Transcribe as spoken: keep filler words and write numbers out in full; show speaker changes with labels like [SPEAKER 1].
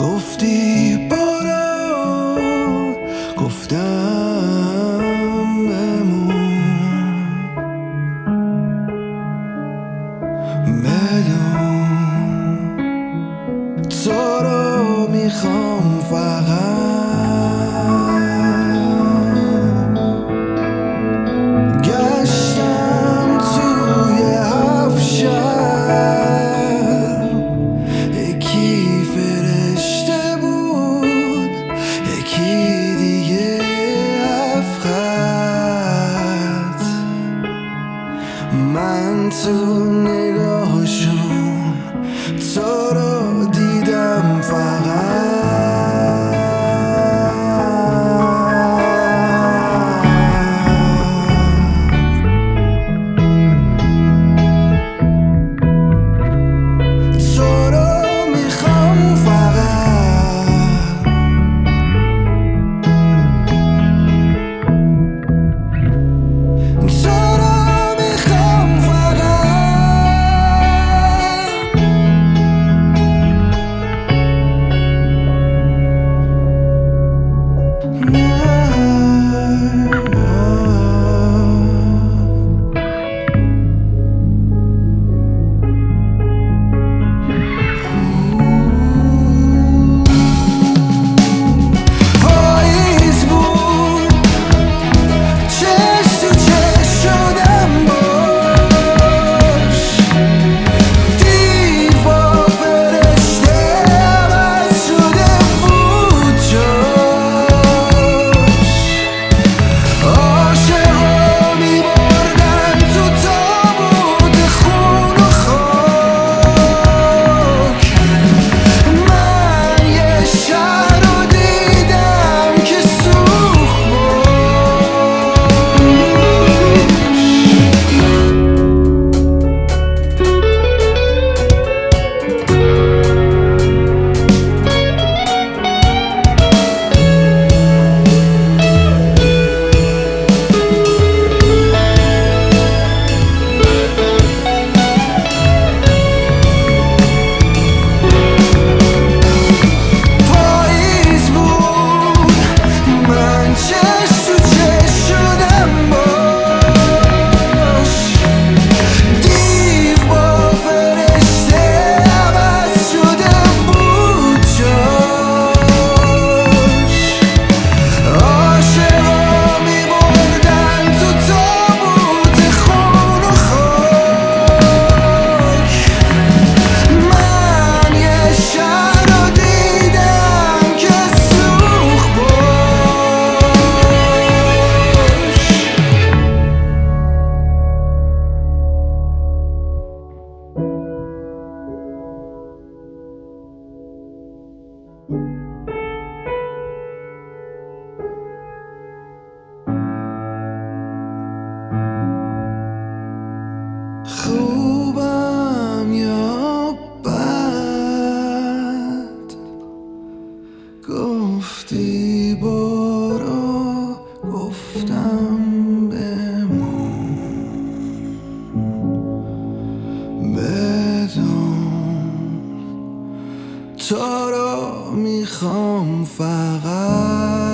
[SPEAKER 1] گفتی برو، گفتم بمون. بدون تو رو میخوام فقط. گشتم توی هفت شهر، یکی فرشته بود، یکی دیگه هفت خط. من تو نگاهشون تو رو دیدم فقط. تو رو میخوام فقط. تو رو میخوام پاییز بود، چش تو چش شدم باش. دیو با فرشته عوض شده بود جاش. عاشقا میبردن تو تابوت خون و خاک. من یه شهر رو دیدم که سوخت پاییز بود، من چش تو چش شدم باش. دیو با فرشته عوض شده بود جاش. عاشقا میبردن تو تابوت خون و خاک. من یه شهر رو دیدم که سوخت خوبم یا بد، گفتی برو، گفتم بمون. بدون تو رو میخوام فقط.